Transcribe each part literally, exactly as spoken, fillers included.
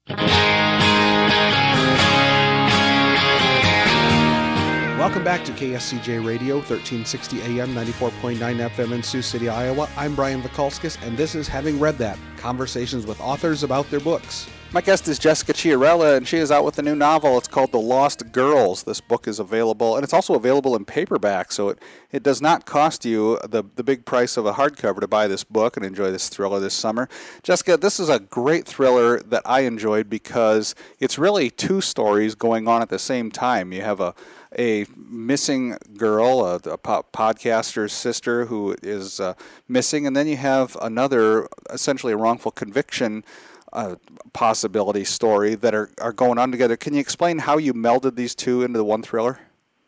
Welcome back to K S C J Radio, thirteen sixty A M, ninety-four point nine F M in Sioux City, Iowa. I'm Brian Vikalskis, and this is Having Read That, conversations with authors about their books. My guest is Jessica Chiarella, and she is out with a new novel. It's called The Lost Girls. This book is available, and it's also available in paperback, so it, it does not cost you the, the big price of a hardcover to buy this book and enjoy this thriller this summer. Jessica, this is a great thriller that I enjoyed because it's really two stories going on at the same time. You have a a missing girl, a, a po- podcaster's sister who is uh, missing, and then you have another, essentially a wrongful conviction uh, possibility story that are, are going on together. Can you explain how you melded these two into the one thriller?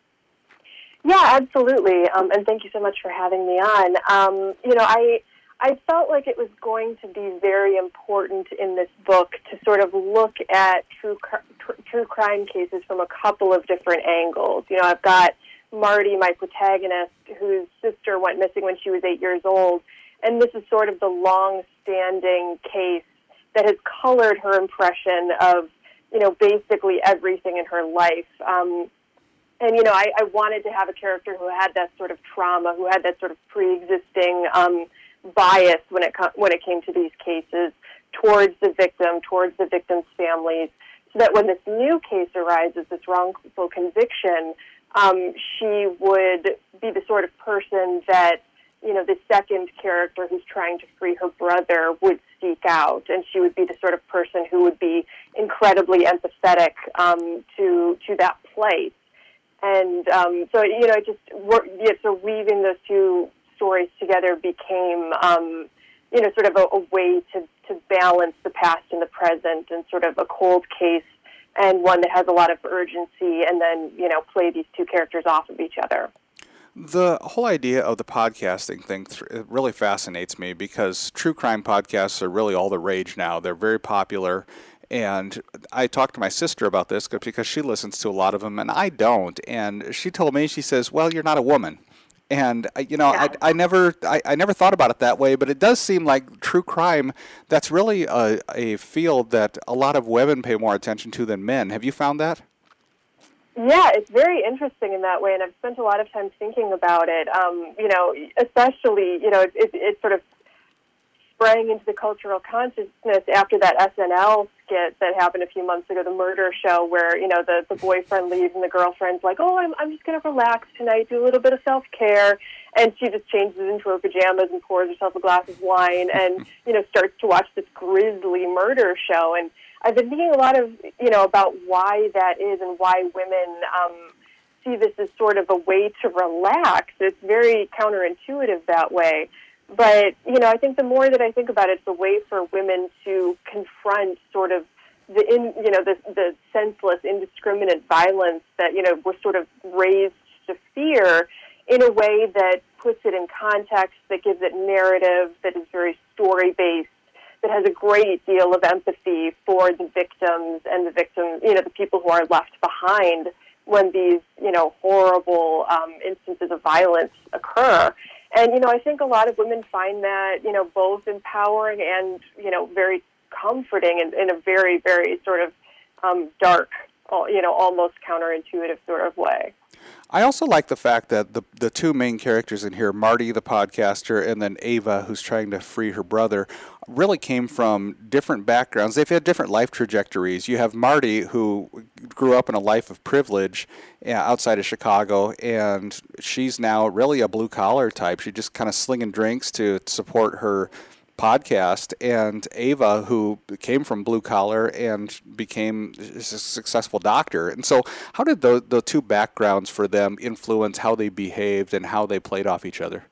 Yeah, absolutely, um, and thank you so much for having me on. Um, you know, I I felt like it was going to be very important in this book to sort of look at true tr- true crime cases from a couple of different angles. You know, I've got Marty, my protagonist, whose sister went missing when she was eight years old, and this is sort of the long-standing case that has colored her impression of, you know, basically everything in her life. Um, and, you know, I, I wanted to have a character who had that sort of trauma, who had that sort of pre-existing um, bias when it co- when it came to these cases towards the victim, towards the victim's families, so that when this new case arises, this wrongful conviction, um, she would be the sort of person that, you know, the second character who's trying to free her brother would seek out, and she would be the sort of person who would be incredibly empathetic um, to to that place. And um, so, you know, just yeah, so weaving those two stories together became, um, you know, sort of a, a way to, to balance the past and the present, and sort of a cold case and one that has a lot of urgency, and then, you know, play these two characters off of each other. The whole idea of the podcasting thing th- it really fascinates me because true crime podcasts are really all the rage now. They're very popular. And I talked to my sister about this because she listens to a lot of them, and I don't. And she told me, she says, well, you're not a woman. And, you know, Yeah. I, I never I, I never thought about it that way, but it does seem like true crime, that's really a, a field that a lot of women pay more attention to than men. Have you found that? Yeah, it's very interesting in that way, and I've spent a lot of time thinking about it. Um, you know, especially, you know, it, it, it sort of sprang into the cultural consciousness after that S N L skit that happened a few months ago, the murder show, where, you know, the, the boyfriend leaves and the girlfriend's like, oh, I'm, I'm just going to relax tonight, do a little bit of self-care, and she just changes into her pajamas and pours herself a glass of wine and, you know, starts to watch this grisly murder show. And I've been thinking a lot of, you know, about why that is and why women um, see this as sort of a way to relax. It's very counterintuitive that way. But, you know, I think the more that I think about it, it's a way for women to confront sort of the, in, you know, the, the senseless, indiscriminate violence that, you know, we're sort of raised to fear in a way that puts it in context, that gives it narrative, that is very story-based, that has a great deal of empathy for the victims and the victims, you know, the people who are left behind when these, you know, horrible um, instances of violence occur. And, you know, I think a lot of women find that, you know, both empowering and, you know, very comforting in, in a very, very sort of um, dark, you know, almost counterintuitive sort of way. I also like the fact that the the two main characters in here, Marty the podcaster and then Ava, who's trying to free her brother, really came from different backgrounds. They've had different life trajectories. You have Marty, who grew up in a life of privilege outside of Chicago, and she's now really a blue-collar type. She's just kind of slinging drinks to support her podcast. And Ava, who came from blue collar and became a successful doctor. And so how did the, the two backgrounds for them influence how they behaved and how they played off each other?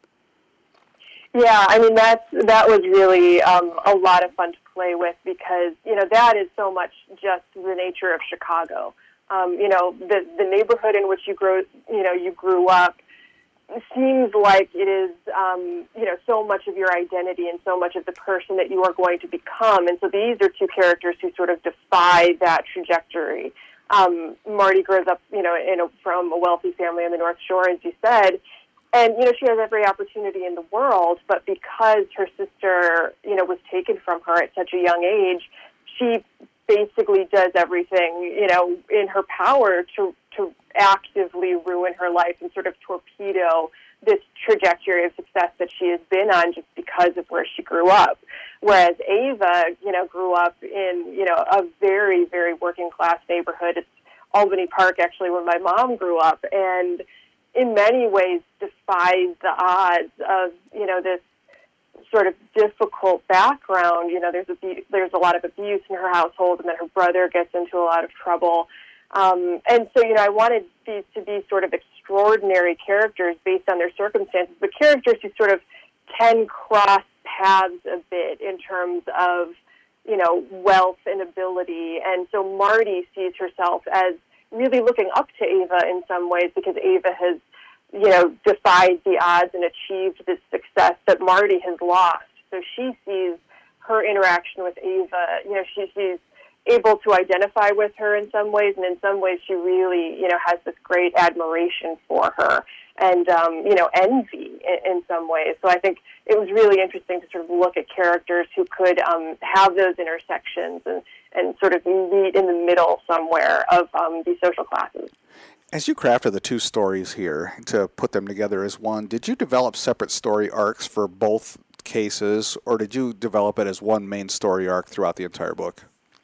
Yeah, I mean, that's, that was really um, a lot of fun to play with because, you know, that is so much just the nature of Chicago. Um, you know, the, the neighborhood in which you grew, you know, you grew up seems like it is, um, you know, so much of your identity and so much of the person that you are going to become. And so these are two characters who sort of defy that trajectory. Um, Marty grows up, you know, in a, from a wealthy family on the North Shore, as you said, and, you know, she has every opportunity in the world, but because her sister, you know, was taken from her at such a young age, she basically basically does everything, you know, in her power to to actively ruin her life and sort of torpedo this trajectory of success that she has been on just because of where she grew up. Whereas Ava, you know, grew up in, you know, a very, very working class neighborhood. It's Albany Park, actually, where my mom grew up, and in many ways defies the odds of, you know, this sort of difficult background. You know, there's a, there's a lot of abuse in her household, and then her brother gets into a lot of trouble. Um, and so, you know, I wanted these to be sort of extraordinary characters based on their circumstances, but characters who sort of can cross paths a bit in terms of, you know, wealth and ability. And so Marty sees herself as really looking up to Ava in some ways, because Ava has, you know, defied the odds and achieved this success that Marty has lost. So she sees her interaction with Ava, you know, she, she's able to identify with her in some ways, and in some ways she really, you know, has this great admiration for her and, um, you know, envy in, in some ways. So I think it was really interesting to sort of look at characters who could um, have those intersections and, and sort of meet in the middle somewhere of um, these social classes. As you crafted the two stories here to put them together as one, did you develop separate story arcs for both cases, or did you develop it as one main story arc throughout the entire book?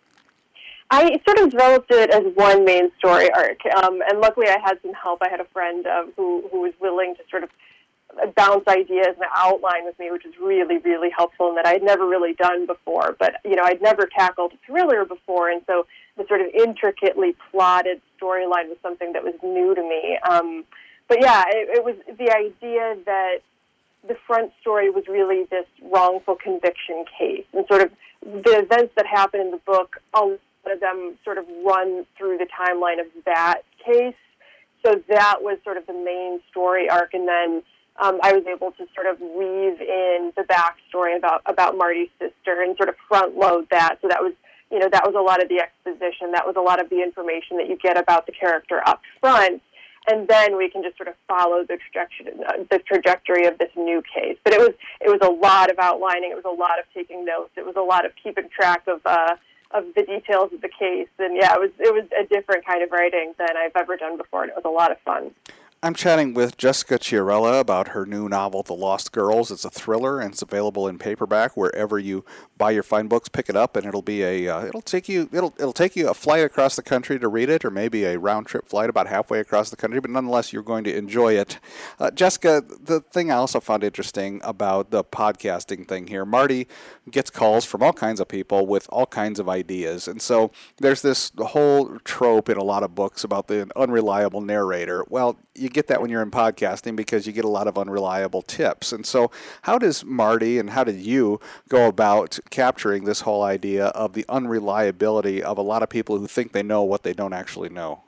I sort of developed it as one main story arc, um, and luckily I had some help. I had a friend uh, who, who was willing to sort of bounce ideas and outline with me, which was really, really helpful, and that I'd never really done before. But, you know, I'd never tackled a thriller before, and so the sort of intricately plotted storyline was something that was new to me. Um, but, yeah, it, it was the idea that the front story was really this wrongful conviction case, and sort of the events that happen in the book, a lot of them sort of run through the timeline of that case. So that was sort of the main story arc, and then um, I was able to sort of weave in the backstory about, about Marty's sister and sort of front load that. So that was, you know, that was a lot of the exposition. That was a lot of the information that you get about the character up front. And then we can just sort of follow the trajectory, the trajectory of this new case. But it was it was a lot of outlining. It was a lot of taking notes. It was a lot of keeping track of uh, of the details of the case. And yeah, it was it was a different kind of writing than I've ever done before, and it was a lot of fun. I'm chatting with Jessica Chiarella about her new novel, The Lost Girls. It's a thriller, and it's available in paperback wherever you buy your fine books. Pick it up, and it'll be a uh, it'll take you it'll it'll take you a flight across the country to read it, or maybe a round trip flight about halfway across the country. But nonetheless, you're going to enjoy it. Uh, Jessica, the thing I also found interesting about the podcasting thing here, Marty gets calls from all kinds of people with all kinds of ideas, and so there's this whole trope in a lot of books about the unreliable narrator. Well, you get that when you're in podcasting because you get a lot of unreliable tips. And so how does Marty and how did you go about capturing this whole idea of the unreliability of a lot of people who think they know what they don't actually know?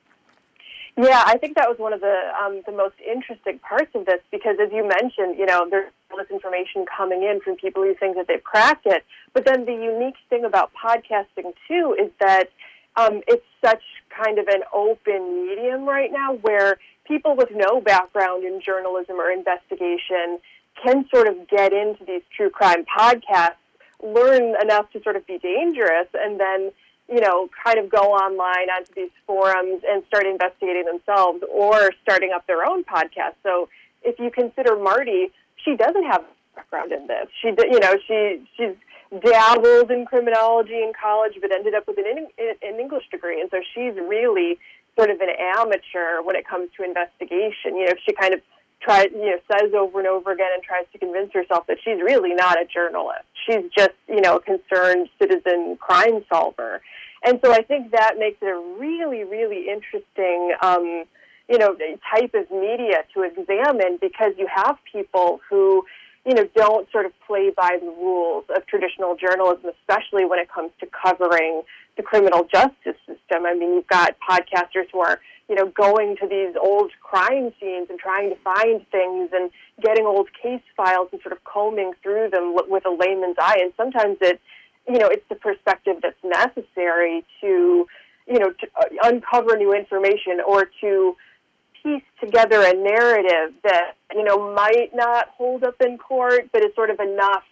Yeah, I think that was one of the um, the most interesting parts of this, because as you mentioned, you know, there's all this information coming in from people who think that they've cracked it. But then the unique thing about podcasting, too, is that um, it's such kind of an open medium right now where people with no background in journalism or investigation can sort of get into these true crime podcasts, learn enough to sort of be dangerous, and then, you know, kind of go online onto these forums and start investigating themselves or starting up their own podcast. So if you consider Marty, she doesn't have background in this. She, you know, she she's dabbled in criminology in college, but ended up with an, an English degree, and so she's really sort of an amateur when it comes to investigation. You know, she kind of tries, you know, says over and over again and tries to convince herself that she's really not a journalist. She's just, you know, a concerned citizen crime solver. And so I think that makes it a really, really interesting, um, you know, type of media to examine, because you have people who, you know, don't sort of play by the rules of traditional journalism, especially when it comes to covering the criminal justice system. I mean, you've got podcasters who are, you know, going to these old crime scenes and trying to find things and getting old case files and sort of combing through them with a layman's eye. And sometimes it, you know, it's the perspective that's necessary to, you know, to uncover new information or to piece together a narrative that, you know, might not hold up in court, but is sort of enough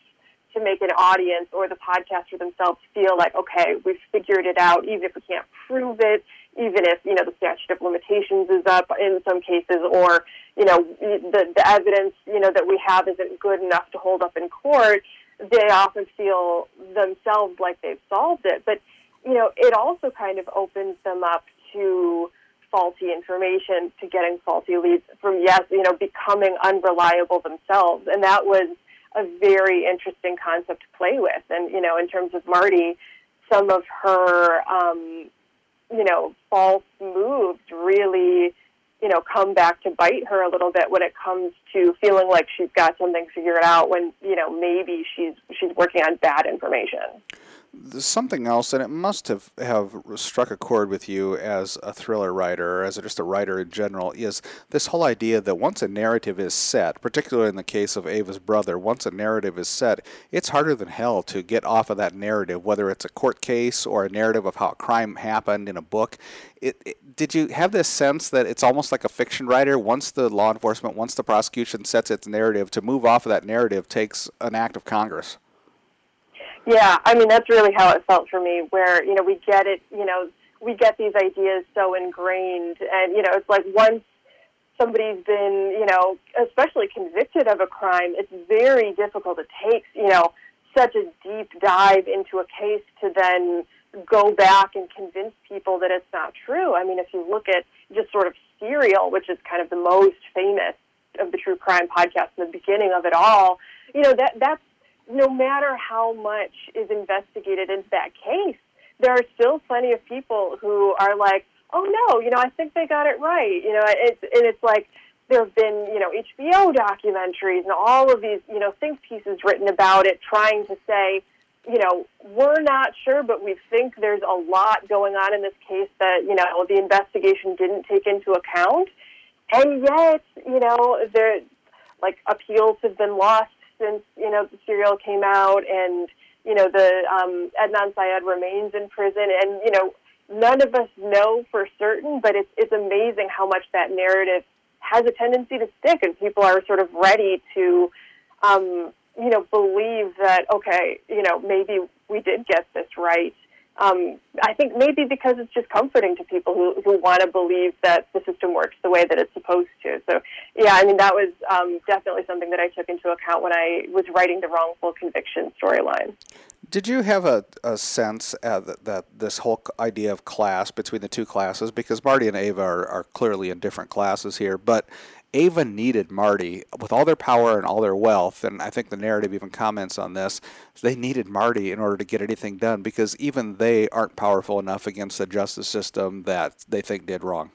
to make an audience or the podcaster themselves feel like, okay, we've figured it out, even if we can't prove it, even if, you know, the statute of limitations is up in some cases, or, you know, the, the evidence, you know, that we have isn't good enough to hold up in court, they often feel themselves like they've solved it. But, you know, it also kind of opens them up to faulty information, to getting faulty leads from, yes, you know, becoming unreliable themselves. And that was a very interesting concept to play with. And, you know, in terms of Marty, some of her, um, you know, false moves really, you know, come back to bite her a little bit when it comes to feeling like she's got something figured out when, you know, maybe she's she's working on bad information. There's something else, and it must have, have struck a chord with you as a thriller writer, or as a, just a writer in general, is this whole idea that once a narrative is set, particularly in the case of Ava's brother, once a narrative is set, it's harder than hell to get off of that narrative, whether it's a court case or a narrative of how a crime happened in a book. It, it, did you have this sense that it's almost like a fiction writer? Once the law enforcement, once the prosecution sets its narrative, to move off of that narrative takes an act of Congress? Yeah, I mean, that's really how it felt for me, where, you know, we get it, you know, we get these ideas so ingrained, and, you know, it's like once somebody's been, you know, especially convicted of a crime, it's very difficult. It takes, you know, such a deep dive into a case to then go back and convince people that it's not true. I mean, if you look at just sort of Serial, which is kind of the most famous of the true crime podcasts in the beginning of it all, you know, that that's, no matter how much is investigated into that case, there are still plenty of people who are like, oh, no, you know, I think they got it right. You know, it's, and it's like there have been, you know, H B O documentaries and all of these, you know, think pieces written about it trying to say, you know, we're not sure, but we think there's a lot going on in this case that, you know, the investigation didn't take into account. And yet, you know, there, like, appeals have been lost since, you know, the Serial came out, and, you know, the um, Adnan Syed remains in prison, and, you know, none of us know for certain, but it's it's amazing how much that narrative has a tendency to stick, and people are sort of ready to, um, you know, believe that, okay, you know, maybe we did get this right. Um, I think maybe because it's just comforting to people who, who want to believe that the system works the way that it's supposed to. So, yeah, I mean, that was um, definitely something that I took into account when I was writing the wrongful conviction storyline. Did you have a, a sense uh, that, that this whole idea of class between the two classes, because Marty and Ava are, are clearly in different classes here, but Ava needed Marty with all their power and all their wealth, and I think the narrative even comments on this. They needed Marty in order to get anything done, because even they aren't powerful enough against the justice system that they think did wrong.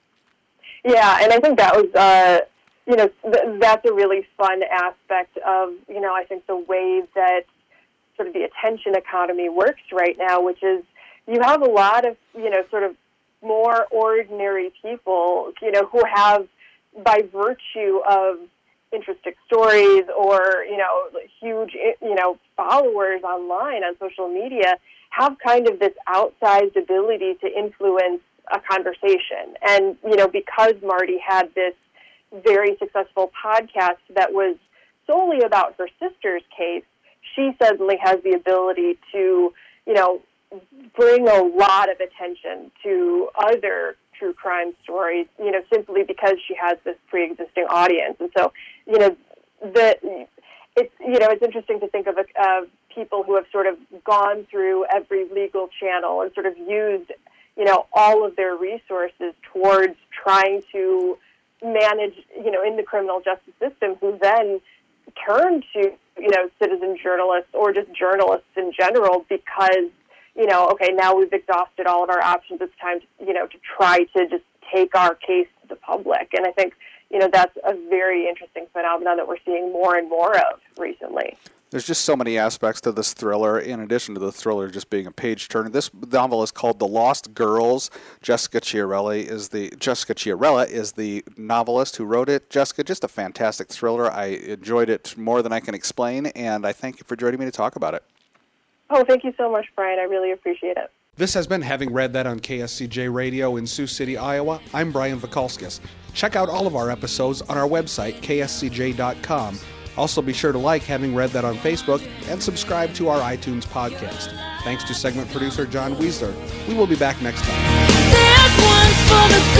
Yeah, and I think that was, uh, you know, th- that's a really fun aspect of, you know, I think the way that sort of the attention economy works right now, which is you have a lot of, you know, sort of more ordinary people, you know, who have, by virtue of interesting stories or, you know, huge, you know, followers online on social media, have kind of this outsized ability to influence a conversation. And, you know, because Marty had this very successful podcast that was solely about her sister's case, she suddenly has the ability to, you know, bring a lot of attention to other true crime stories, you know, simply because she has this pre-existing audience. And so, you know, the it's, you know, it's interesting to think of, of people who have sort of gone through every legal channel and sort of used, you know, all of their resources towards trying to manage, you know, in the criminal justice system, who then turn to, you know, citizen journalists or just journalists in general because, you know, okay, now we've exhausted all of our options. It's time to, you know, to try to just take our case to the public. And I think, you know, that's a very interesting phenomenon that we're seeing more and more of recently. There's just so many aspects to this thriller, in addition to the thriller just being a page-turner. This novel is called The Lost Girls. Jessica Chiarelli is the Jessica Chiarella is the novelist who wrote it. Jessica, just a fantastic thriller. I enjoyed it more than I can explain, and I thank you for joining me to talk about it. Oh, thank you so much, Brian. I really appreciate it. This has been Having Read That on K S C J Radio in Sioux City, Iowa. I'm Brian Vakalskis. Check out all of our episodes on our website, K S C J dot com, Also, be sure to like Having Read That on Facebook and subscribe to our iTunes podcast. Thanks to segment producer John Weisler. We will be back next time. There's one's for the